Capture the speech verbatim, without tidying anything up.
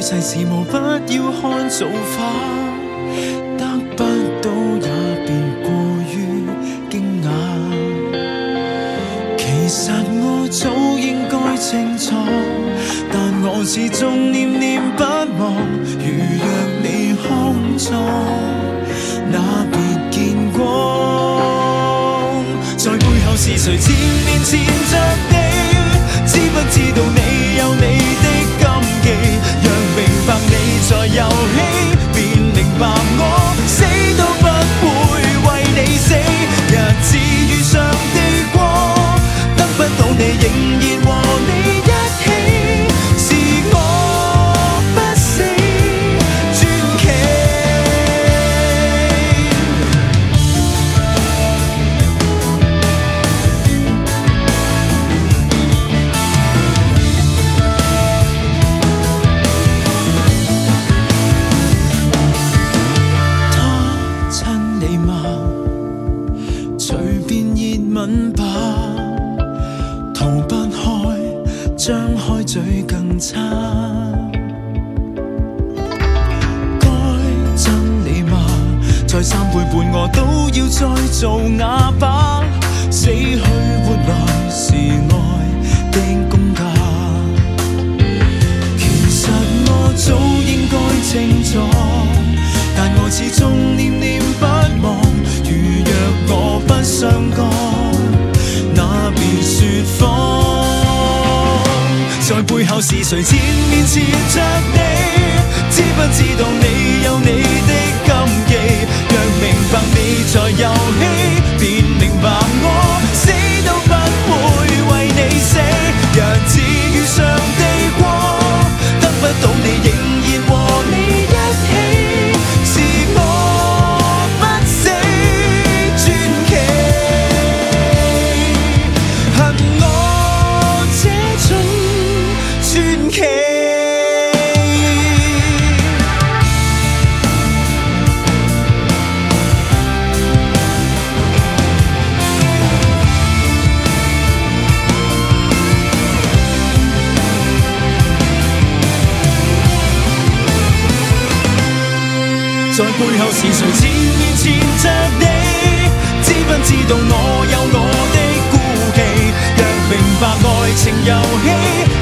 世事無不要看造化，得不到也別過於驚訝。其實我早應該清楚，但我始終念念不忘。如若你康壯，那別見光。在背後是誰纏綿纏着你？知不知道你有你的禁忌？若明白你在遊戲，便明白我死都不會為你死。日子遇上地過，得不到你仍然和你一起，是我不死傳奇。吻吧，逃不開，張開嘴更差。該憎你嗎？再三背叛我都要再做啞巴。死去活來是愛的公價。其實我早應該清楚，但我始終念念不忘。如若我不相干，那別說謊。在背後是誰纏綿纏着你？知不知道你有你的禁忌？若明白你在遊戲，便明白我死都不會為你死。日子遇上地過，得不到你仍然和你一起，是我不死傳奇。恨我這種傳奇。在背後是誰纏綿纏着你？知不知道我有我的顧忌？若明白愛情遊戲，